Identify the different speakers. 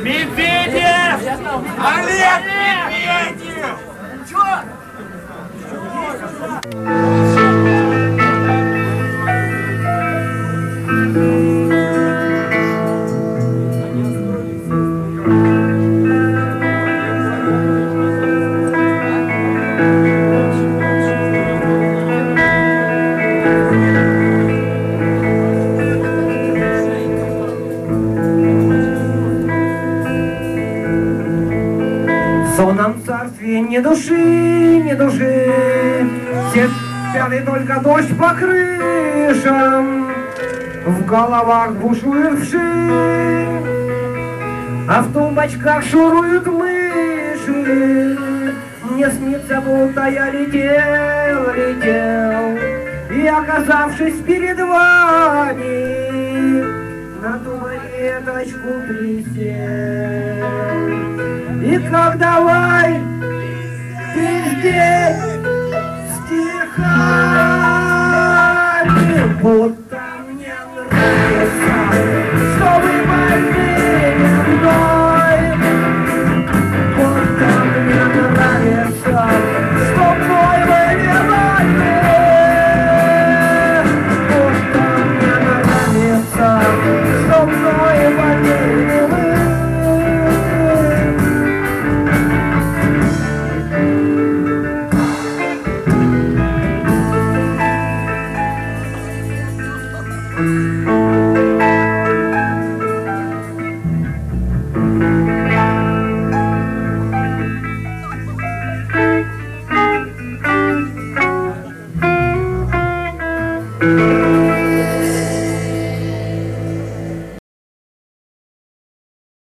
Speaker 1: Медведев! Олег Медведев! Чё?
Speaker 2: В сонном царстве ни души, ни души, все спят, только дождь по крышам, в головах бушуют вши, а в тумбочках шуруют мыши. Мне снится, будто я летел, и, оказавшись перед вами, на табуреточку присел. И как давай ты здесь стихами